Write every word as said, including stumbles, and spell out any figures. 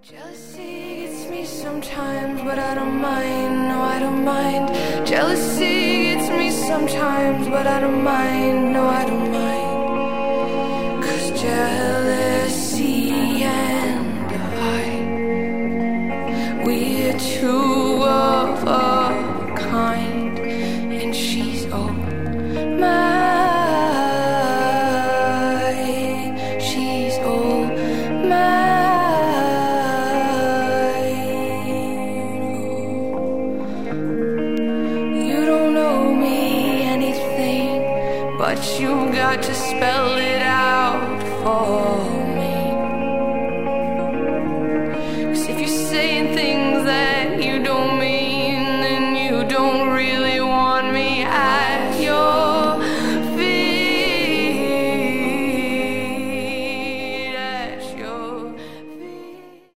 Jealousy gets me sometimes, but I don't mind, no I don't mind. Jealousy gets me sometimes, but I don't mind, no I don't mind. Cause jealousy and I, we're two of a kind. And she's all mine, she's all mine. But you got to spell it